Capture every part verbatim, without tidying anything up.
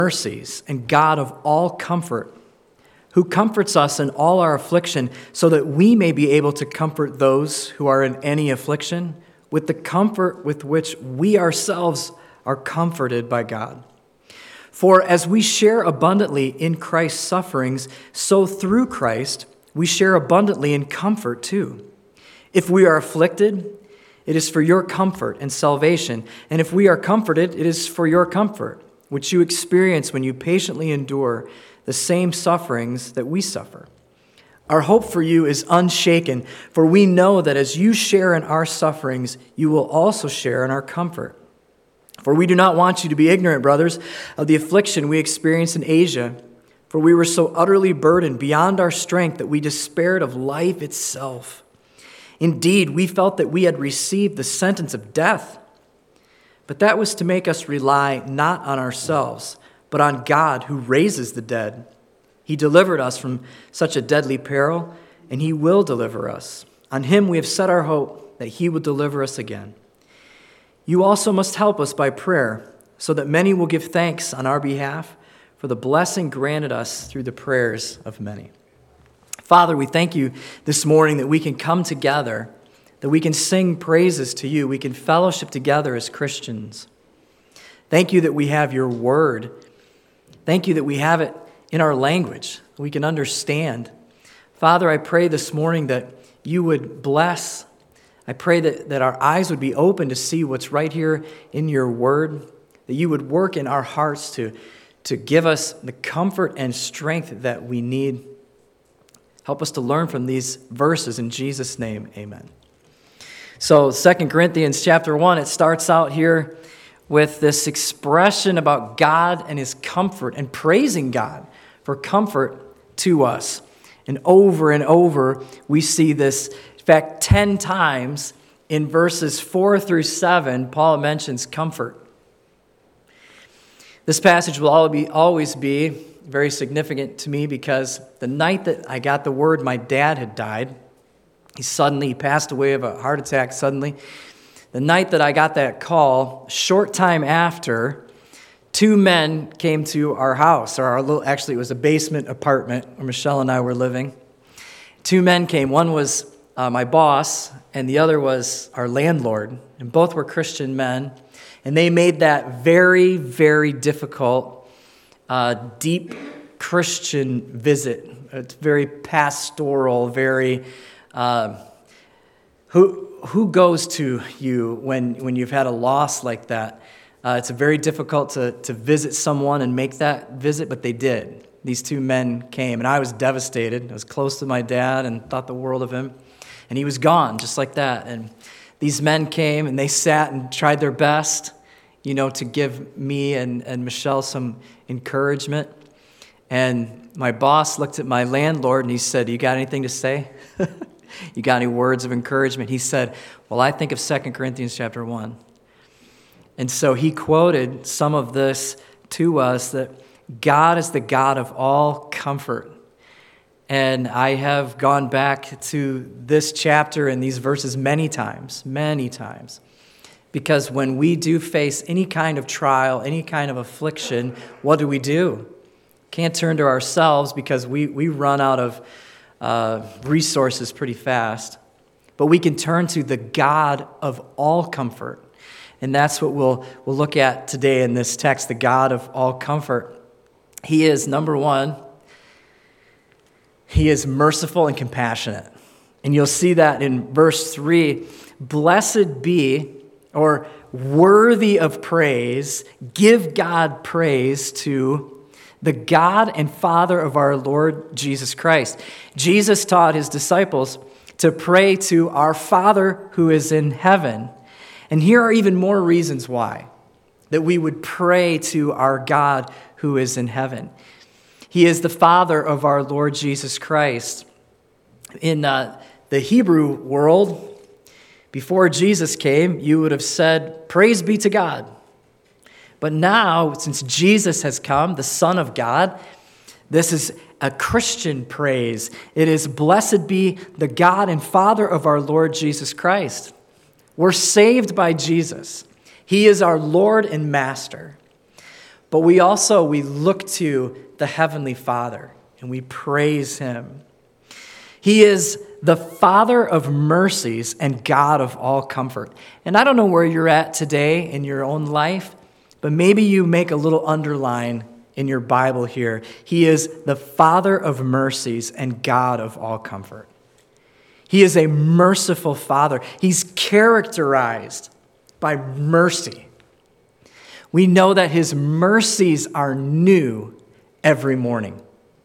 mercies and God of all comfort, who comforts us in all our affliction, so that we may be able to comfort those who are in any affliction with the comfort with which we ourselves are comforted by God. For as we share abundantly in Christ's sufferings, so through Christ we share abundantly in comfort too. If we are afflicted, it is for your comfort and salvation, and if we are comforted, it is for your comfort, which you experience when you patiently endure the same sufferings that we suffer. Our hope for you is unshaken, for we know that as you share in our sufferings, you will also share in our comfort. For we do not want you to be ignorant, brothers, of the affliction we experienced in Asia, for we were so utterly burdened beyond our strength that we despaired of life itself. Indeed, we felt that we had received the sentence of death, but that was to make us rely not on ourselves, but on God who raises the dead. He delivered us from such a deadly peril, and he will deliver us. On him we have set our hope that he will deliver us again. You also must help us by prayer, so that many will give thanks on our behalf for the blessing granted us through the prayers of many. Father, we thank you this morning that we can come together, that we can sing praises to you, we can fellowship together as Christians. Thank you that we have your word. Thank you that we have it in our language, we can understand. Father, I pray this morning that you would bless. I pray that, that our eyes would be open to see what's right here in your word, that you would work in our hearts to, to give us the comfort and strength that we need. Help us to learn from these verses. In Jesus' name, amen. So Second Corinthians chapter one, it starts out here with this expression about God and his comfort and praising God for comfort to us. And over and over, we see this. In fact, ten times in verses four through seven, Paul mentions comfort. This passage will always be very significant to me because the night that I got the word my dad had died, he suddenly he passed away of a heart attack suddenly. The night that I got that call, short time after, two men came to our house, or our little, actually it was a basement apartment where Michelle and I were living. Two men came. One was uh, my boss, and the other was our landlord, and both were Christian men. And they made that very, very difficult, uh, deep Christian visit. It's very pastoral, very... Uh, who who goes to you when, when you've had a loss like that? Uh, it's very difficult to, to visit someone and make that visit, but they did. These two men came, and I was devastated. I was close to my dad and thought the world of him. And he was gone, just like that. And these men came, and they sat and tried their best, you know, to give me and, and Michelle some encouragement. And my boss looked at my landlord, and he said, "You got anything to say? You got any words of encouragement?" He said, "Well, I think of Second Corinthians chapter one. And so he quoted some of this to us, that God is the God of all comfort. And I have gone back to this chapter and these verses many times, many times. Because when we do face any kind of trial, any kind of affliction, what do we do? Can't turn to ourselves because we, we run out of uh, resources pretty fast. But we can turn to the God of all comfort. And that's what we'll we'll look at today in this text, the God of all comfort. He is, number one, he is merciful and compassionate. And you'll see that in verse three. Blessed be, or worthy of praise, give God praise to the God and Father of our Lord Jesus Christ. Jesus taught his disciples to pray to our Father who is in heaven. And here are even more reasons why, that we would pray to our God who is in heaven. He is the Father of our Lord Jesus Christ. In uh, the Hebrew world, before Jesus came, you would have said, "Praise be to God." But now, since Jesus has come, the Son of God, this is a Christian praise. It is, "Blessed be the God and Father of our Lord Jesus Christ." We're saved by Jesus. He is our Lord and Master. but we also, we look to the Heavenly Father and we praise him. He is the Father of mercies and God of all comfort. And I don't know where you're at today in your own life, but maybe you make a little underline in your Bible here. He is the Father of mercies and God of all comfort. He is a merciful Father. He's characterized by mercy. We know that his mercies are new every morning.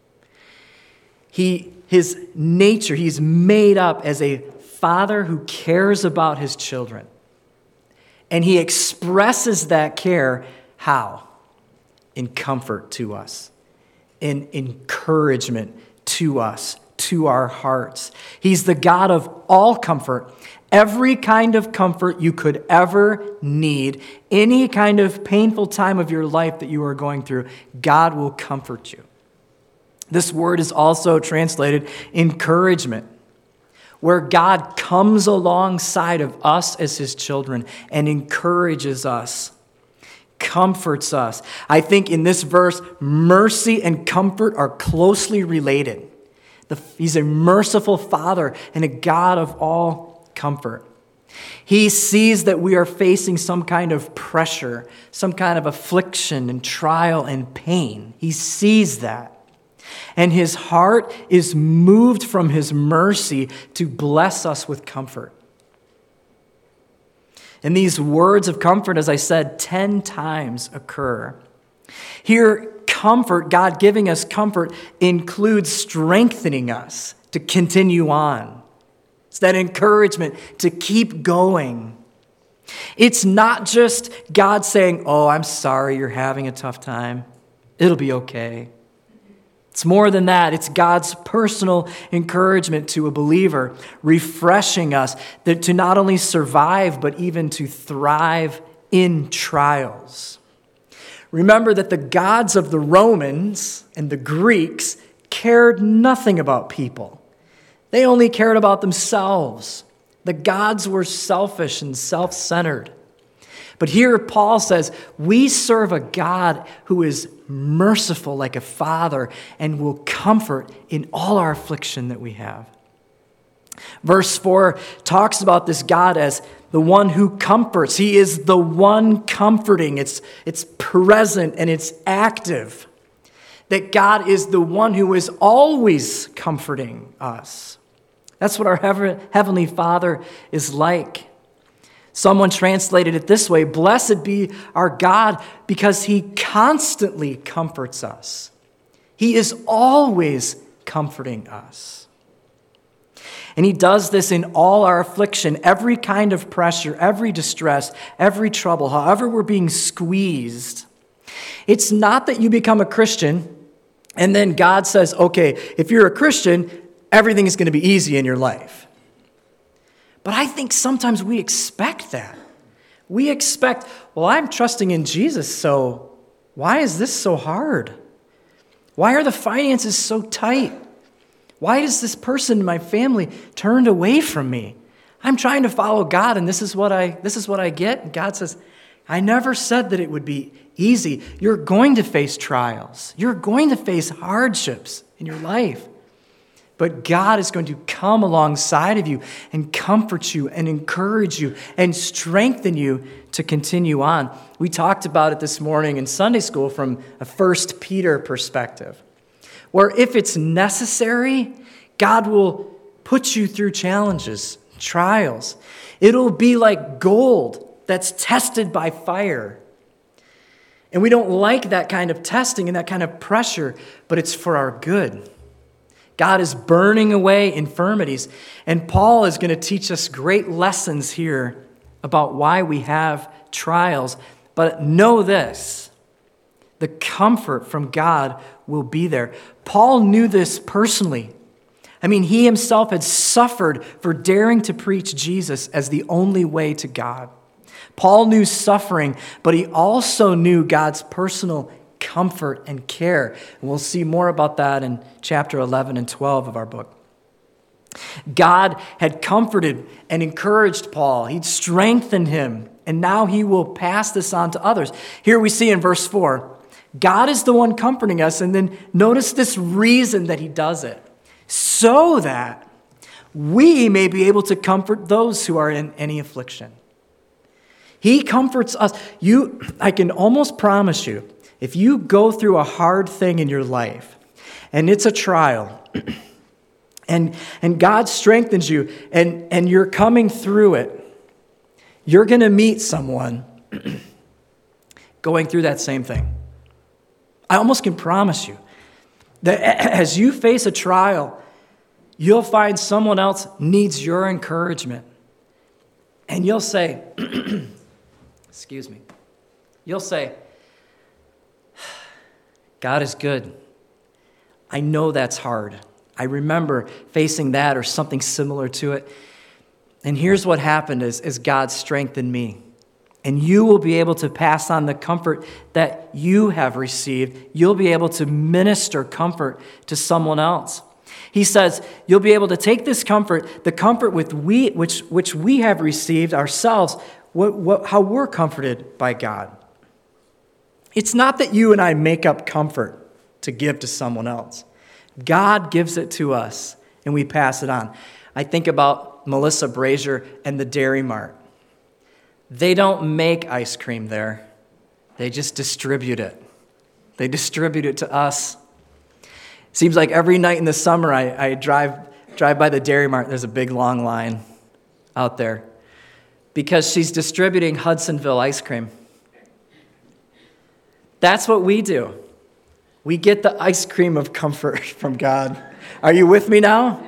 He, his nature, he's made up as a father who cares about his children. And he expresses that care, how? In comfort to us, in encouragement to us, to our hearts. He's the God of all comfort, every kind of comfort you could ever need, any kind of painful time of your life that you are going through, God will comfort you. This word is also translated encouragement, where God comes alongside of us as his children and encourages us, comforts us. I think in this verse, mercy and comfort are closely related. The, he's a merciful Father and a God of all comfort. He sees that we are facing some kind of pressure, some kind of affliction and trial and pain. He sees that. And his heart is moved from his mercy to bless us with comfort. And these words of comfort, as I said, ten times occur. Here, comfort, God giving us comfort, includes strengthening us to continue on. It's that encouragement to keep going. It's not just God saying, oh, I'm sorry you're having a tough time. It'll be okay. It's more than that. It's God's personal encouragement to a believer, refreshing us that to not only survive, but even to thrive in trials. Remember that the gods of the Romans and the Greeks cared nothing about people. They only cared about themselves. The gods were selfish and self-centered. But here Paul says, we serve a God who is merciful like a father and will comfort in all our affliction that we have. Verse four talks about this God as the one who comforts. He is the one comforting. It's, it's present and it's active. That God is the one who is always comforting us. That's what our Heavenly Father is like. Someone translated it this way: blessed be our God because he constantly comforts us. He is always comforting us. And he does this in all our affliction, every kind of pressure, every distress, every trouble, however we're being squeezed. It's not that you become a Christian and then God says, okay, if you're a Christian, everything is going to be easy in your life. But I think sometimes we expect that. We expect, well, I'm trusting in Jesus, so why is this so hard? Why are the finances so tight? Why does this person in my family turned away from me? I'm trying to follow God, and this is what I this is what I get. And God says, I never said that it would be easy. You're going to face trials. You're going to face hardships in your life. But God is going to come alongside of you and comfort you and encourage you and strengthen you to continue on. We talked about it this morning in Sunday school from a First Peter perspective, where if it's necessary, God will put you through challenges, trials. It'll be like gold that's tested by fire. And we don't like that kind of testing and that kind of pressure, but it's for our good. God is burning away infirmities. And Paul is going to teach us great lessons here about why we have trials. But know this, the comfort from God will be there. Paul knew this personally. I mean, he himself had suffered for daring to preach Jesus as the only way to God. Paul knew suffering, but he also knew God's personal comfort and care. And we'll see more about that in chapter eleven and twelve of our book. God had comforted and encouraged Paul. He'd strengthened him, and now he will pass this on to others. Here we see in verse four, God is the one comforting us, and then notice this reason that he does it. So that we may be able to comfort those who are in any affliction. He comforts us. You, I can almost promise you, if you go through a hard thing in your life, and it's a trial, and, and God strengthens you, and, and you're coming through it, you're going to meet someone going through that same thing. I almost can promise you that as you face a trial, you'll find someone else needs your encouragement. And you'll say, excuse me, you'll say, God is good. I know that's hard. I remember facing that or something similar to it. And here's what happened as, as God strengthened me. And you will be able to pass on the comfort that you have received. You'll be able to minister comfort to someone else. He says, you'll be able to take this comfort, the comfort with we, which, which we have received ourselves, what, what, how we're comforted by God. It's not that you and I make up comfort to give to someone else. God gives it to us, and we pass it on. I think about Melissa Brazier and the Dairy Mart. They don't make ice cream there. They just distribute it. They distribute it to us. Seems like every night in the summer I, I drive drive by the Dairy Mart. There's a big long line out there because she's distributing Hudsonville ice cream. That's what we do. We get the ice cream of comfort from God. Are you with me now?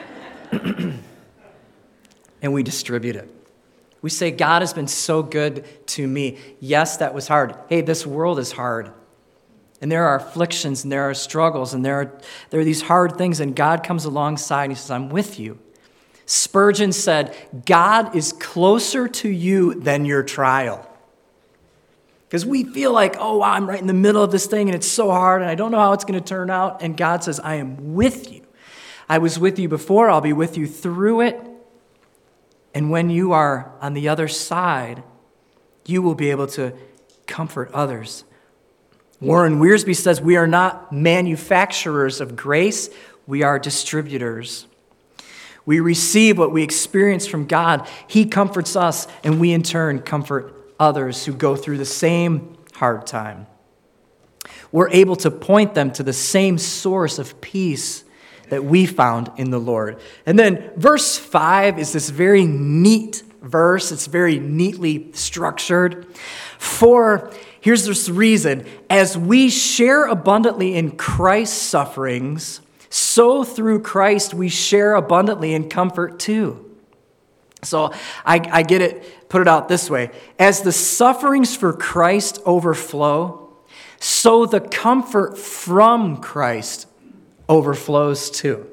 And we distribute it. We say, God has been so good to me. Yes, that was hard. Hey, this world is hard. And there are afflictions, and there are struggles, and there are, there are these hard things, and God comes alongside, and he says, I'm with you. Spurgeon said, God is closer to you than your trial. Because we feel like, oh, wow, I'm right in the middle of this thing, and it's so hard, and I don't know how it's going to turn out. And God says, I am with you. I was with you before. I'll be with you through it. And when you are on the other side, you will be able to comfort others. Warren Wiersbe says, we are not manufacturers of grace, we are distributors. We receive what we experience from God. He comforts us, and we in turn comfort others who go through the same hard time. We're able to point them to the same source of peace that we found in the Lord. And then verse five is this very neat verse. It's very neatly structured. For, here's this reason, as we share abundantly in Christ's sufferings, so through Christ we share abundantly in comfort too. So I, I get it, put it out this way. As the sufferings for Christ overflow, so the comfort from Christ overflows too.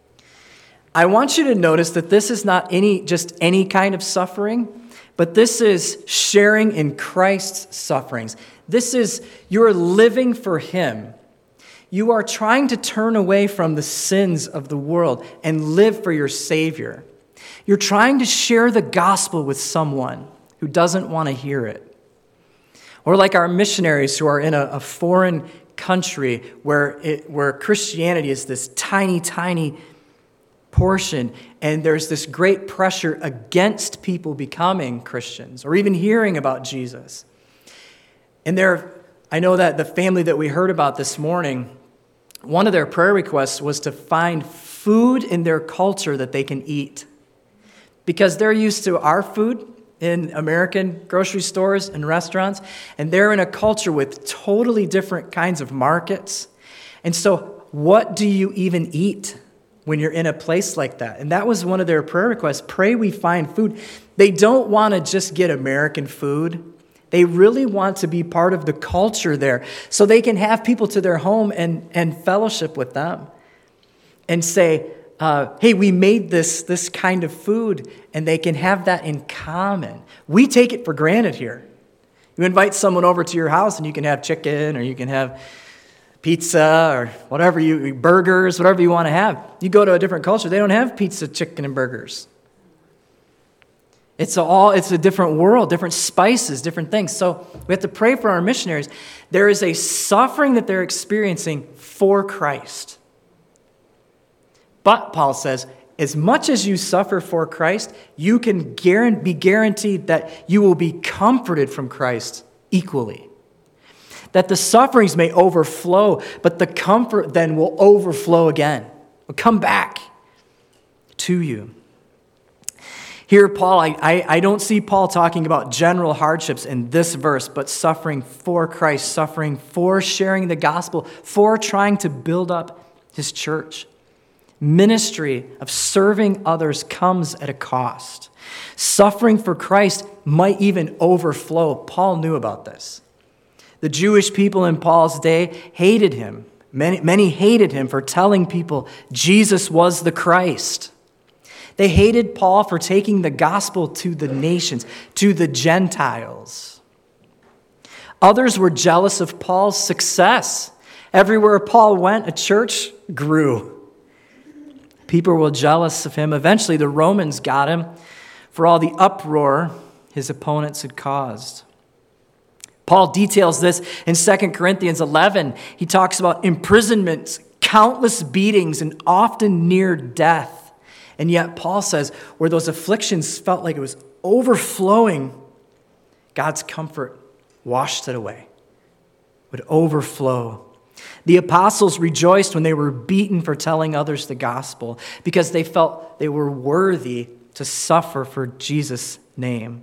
I want you to notice that this is not any just any kind of suffering, but this is sharing in Christ's sufferings. This is you're living for him. You are trying to turn away from the sins of the world and live for your Savior. You're trying to share the gospel with someone who doesn't want to hear it. Or like our missionaries who are in a, a foreign country where it, where Christianity is this tiny, tiny portion, and there's this great pressure against people becoming Christians or even hearing about Jesus. And there, I know that the family that we heard about this morning, one of their prayer requests was to find food in their culture that they can eat. Because they're used to our food in American grocery stores and restaurants, and they're in a culture with totally different kinds of markets. And so what do you even eat when you're in a place like that? And that was one of their prayer requests. Pray we find food. They don't want to just get American food. They really want to be part of the culture there so they can have people to their home and, and fellowship with them and say, Uh, hey, we made this this kind of food, and they can have that in common. We take it for granted here. You invite someone over to your house, and you can have chicken, or you can have pizza, or whatever you, burgers, whatever you want to have. You go to a different culture, they don't have pizza, chicken, and burgers. It's all, it's a different world, different spices, different things. So we have to pray for our missionaries. There is a suffering that they're experiencing for Christ. But, Paul says, as much as you suffer for Christ, you can be guaranteed that you will be comforted from Christ equally. That the sufferings may overflow, but the comfort then will overflow again. Will come back to you. Here, Paul, I, I, I don't see Paul talking about general hardships in this verse, but suffering for Christ, suffering for sharing the gospel, for trying to build up his church. Ministry of serving others comes at a cost. Suffering for Christ might even overflow. Paul knew about this. The Jewish people in Paul's day hated him. Many, many hated him for telling people Jesus was the Christ. They hated Paul for taking the gospel to the nations, to the Gentiles. Others were jealous of Paul's success. Everywhere Paul went, a church grew. People were jealous of him. Eventually, the Romans got him for all the uproar his opponents had caused. Paul details this in Second Corinthians eleven. He talks about imprisonments, countless beatings, and often near death. And yet Paul says, where those afflictions felt like it was overflowing, God's comfort washed it away, would overflow. The apostles rejoiced when they were beaten for telling others the gospel because they felt they were worthy to suffer for Jesus' name.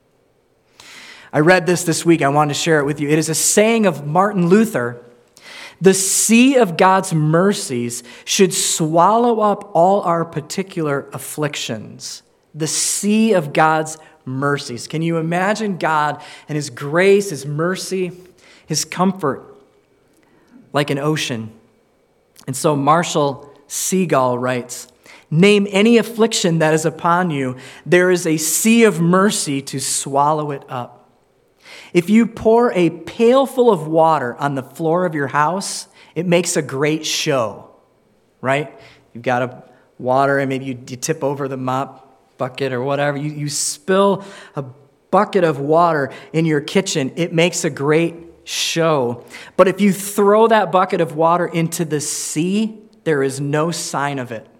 I read this this week. I wanted to share it with you. It is a saying of Martin Luther. The sea of God's mercies should swallow up all our particular afflictions. The sea of God's mercies. Can you imagine God and his grace, his mercy, his comfort like an ocean? And so Marshall Seagull writes, "Name any affliction that is upon you. There is a sea of mercy to swallow it up. If you pour a pailful of water on the floor of your house, it makes a great show," right? You've got a water and maybe you, you tip over the mop bucket or whatever. You, you spill a bucket of water in your kitchen. It makes a great show. But if you throw that bucket of water into the sea, there is no sign of it.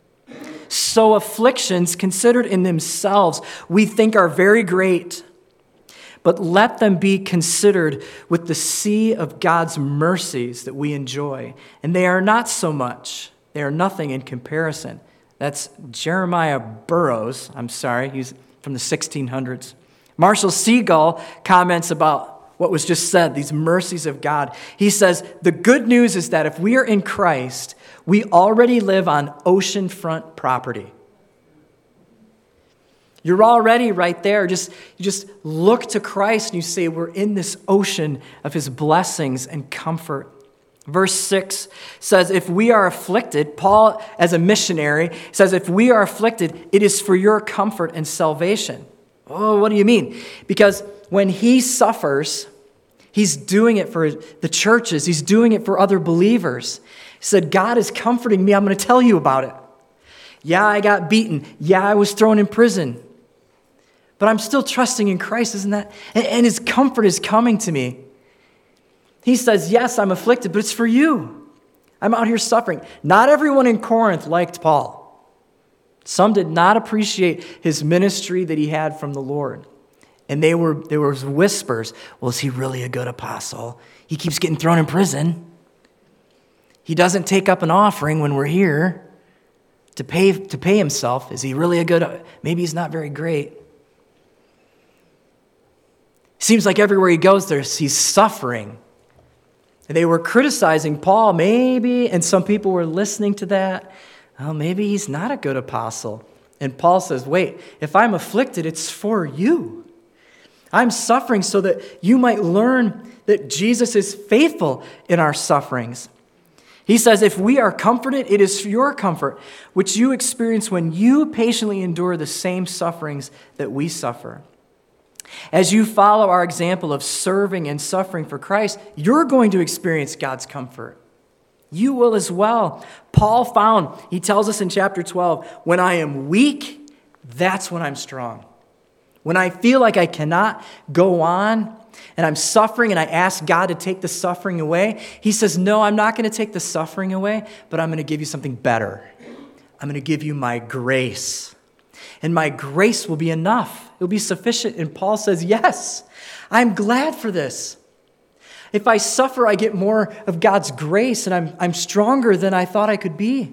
So afflictions, considered in themselves, we think are very great. But let them be considered with the sea of God's mercies that we enjoy. And they are not so much. They are nothing in comparison. That's Jeremiah Burroughs. I'm sorry, he's from the sixteen hundreds. Marshall Seagull comments about what was just said, these mercies of God. He says, the good news is that if we are in Christ, we already live on oceanfront property. You're already right there. Just, you just look to Christ and you say, we're in this ocean of his blessings and comfort. Verse six says, if we are afflicted, Paul, as a missionary, says, if we are afflicted, it is for your comfort and salvation. Oh, what do you mean? Because when he suffers, he's doing it for the churches. He's doing it for other believers. He said, God is comforting me. I'm going to tell you about it. Yeah, I got beaten. Yeah, I was thrown in prison. But I'm still trusting in Christ, isn't that? And, and his comfort is coming to me. He says, yes, I'm afflicted, but it's for you. I'm out here suffering. Not everyone in Corinth liked Paul. Some did not appreciate his ministry that he had from the Lord. And they were there was whispers, well, is he really a good apostle? He keeps getting thrown in prison. He doesn't take up an offering when we're here to pay, to pay himself. Is he really a good, maybe he's not very great. Seems like everywhere he goes, there he's suffering. And they were criticizing Paul, maybe, and some people were listening to that. Oh, maybe he's not a good apostle. And Paul says, wait, if I'm afflicted, it's for you. I'm suffering so that you might learn that Jesus is faithful in our sufferings. He says, if we are comforted, it is for your comfort, which you experience when you patiently endure the same sufferings that we suffer. As you follow our example of serving and suffering for Christ, you're going to experience God's comfort. You will as well. Paul found, he tells us in chapter twelve, when I am weak, that's when I'm strong. When I feel like I cannot go on and I'm suffering and I ask God to take the suffering away, he says, no, I'm not going to take the suffering away, but I'm going to give you something better. I'm going to give you my grace. And my grace will be enough. It will be sufficient. And Paul says, yes, I'm glad for this. If I suffer, I get more of God's grace, and I'm, I'm stronger than I thought I could be.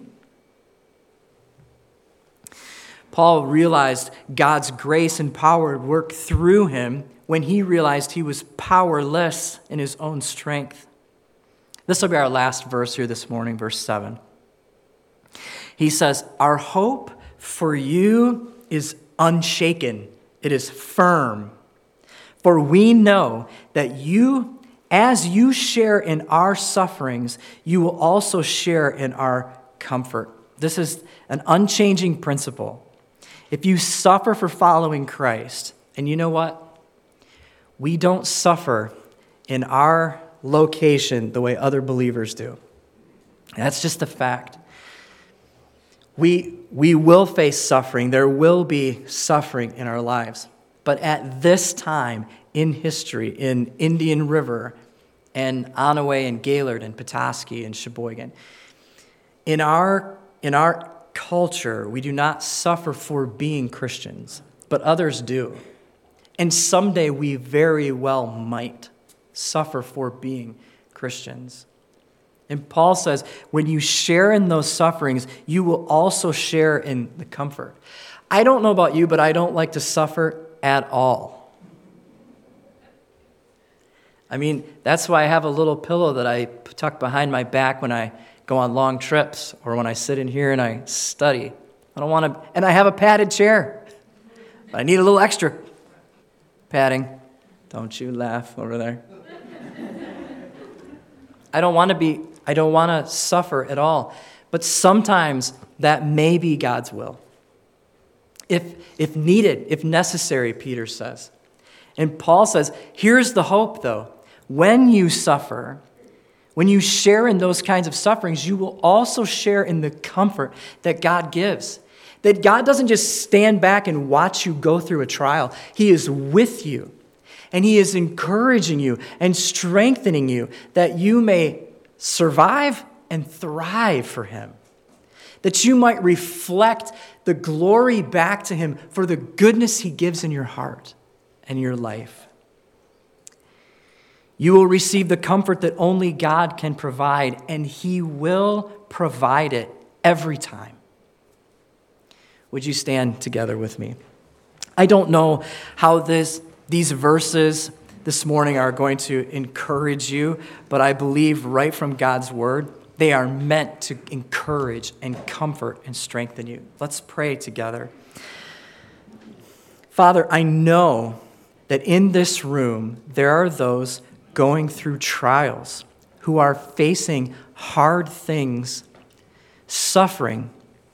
Paul realized God's grace and power would work through him when he realized he was powerless in his own strength. This will be our last verse here this morning, verse seven. He says, our hope for you is unshaken. It is firm. For we know that you, as you share in our sufferings, you will also share in our comfort. This is an unchanging principle. If you suffer for following Christ, and you know what? We don't suffer in our location the way other believers do. That's just a fact. We, we will face suffering. There will be suffering in our lives. But at this time in history, in Indian River and Onaway and Gaylord and Petoskey and Sheboygan, in our, in our culture, we do not suffer for being Christians, but others do. And someday we very well might suffer for being Christians. And Paul says, when you share in those sufferings, you will also share in the comfort. I don't know about you, but I don't like to suffer at all. I mean, that's why I have a little pillow that I tuck behind my back when I go on long trips or when I sit in here and I study. I don't want to, and I have a padded chair. But I need a little extra padding. Don't you laugh over there. I don't want to be, I don't want to suffer at all. But sometimes that may be God's will. If, if needed, if necessary, Peter says. And Paul says, here's the hope though. When you suffer, when you share in those kinds of sufferings, you will also share in the comfort that God gives. That God doesn't just stand back and watch you go through a trial. He is with you. And he is encouraging you and strengthening you that you may survive and thrive for him. That you might reflect the glory back to him for the goodness he gives in your heart and your life. You will receive the comfort that only God can provide, and he will provide it every time. Would you stand together with me? I don't know how this, these verses this morning are going to encourage you, but I believe right from God's word, they are meant to encourage and comfort and strengthen you. Let's pray together. Father, I know that in this room there are those going through trials who are facing hard things, suffering,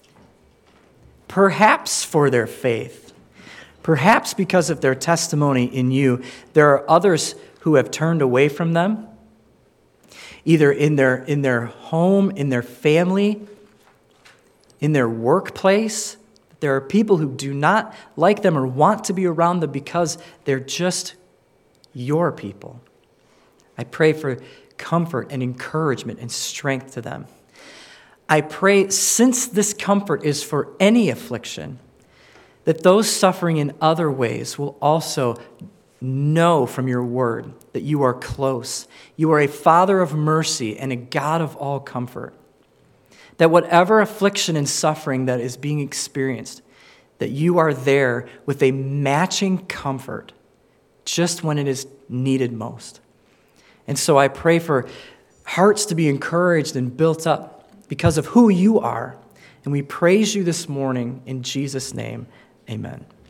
perhaps for their faith, perhaps because of their testimony in you. There are others who have turned away from them, either in their, in their home, in their family, in their workplace. There are people who do not like them or want to be around them because they're just your people. I pray for comfort and encouragement and strength to them. I pray, since this comfort is for any affliction, that those suffering in other ways will also know from your word that you are close. You are a Father of mercy and a God of all comfort. That whatever affliction and suffering that is being experienced, that you are there with a matching comfort just when it is needed most. And so I pray for hearts to be encouraged and built up because of who you are. And we praise you this morning in Jesus' name. Amen.